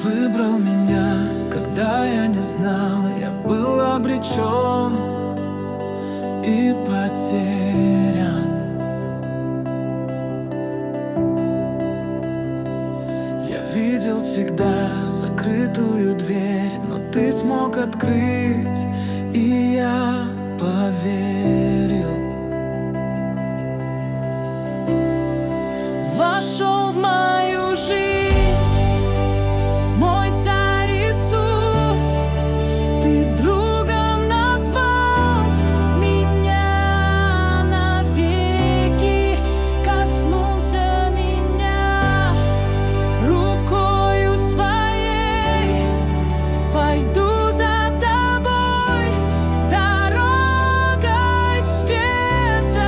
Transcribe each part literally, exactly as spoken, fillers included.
выбрал меня, когда я не знал, я был обречен и потерян. Я видел всегда закрытую дверь, но ты смог открыть, и я поверил. Вошел в мою жизнь мой царь Иисус, ты другом назвал меня навеки, коснулся меня рукою своей. Пойду за тобой дорогой света.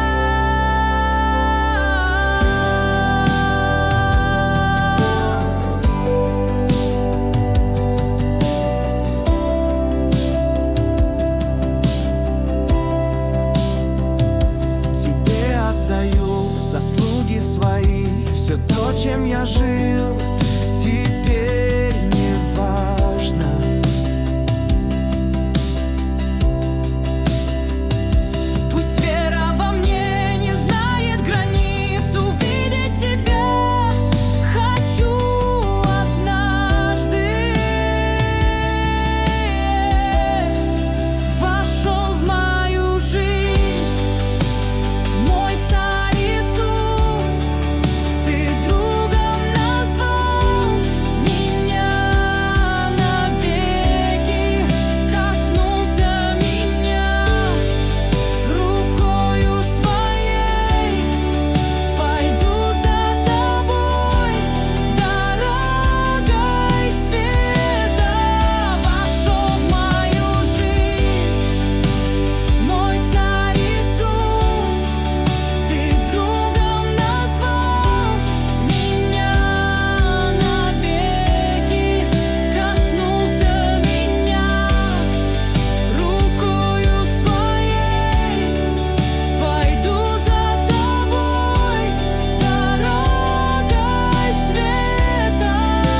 Тебе отдаю заслуги свои, все то, чем я жил, теперь не важно. Пусть вера во мне не знает границ, увидеть тебя хочу однажды. Вошел в мою жизнь мой царь Иисус, ты другом назвал меня навеки, коснулся меня рукою своей. Пойду за тобой дорогой света. Вошел в мою жизнь мой царь Иисус, ты другом назвал меня навеки, коснулся меня рукою своей. Пойду за тобой дорогой света.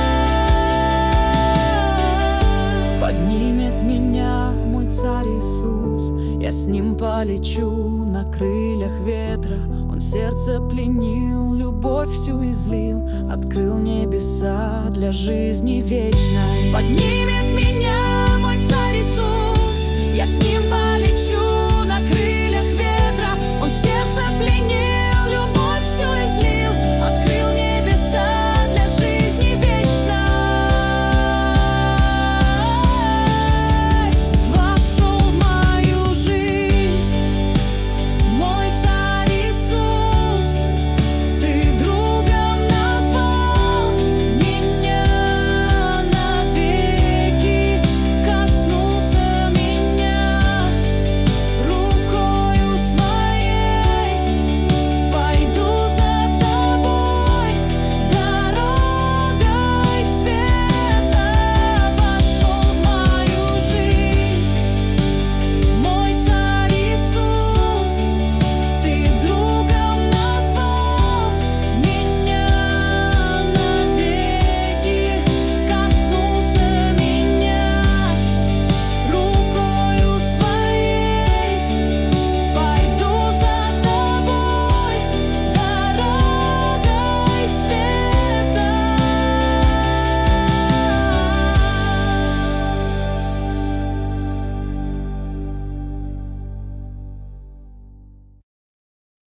Поднимет меня мой царь Иисус, я с ним полечу на крыльях ветра. Он сердце пленил, любовь всю излил, открыл небеса для жизни вечной. Поднимет меня мой царь Иисус, я с ним полечу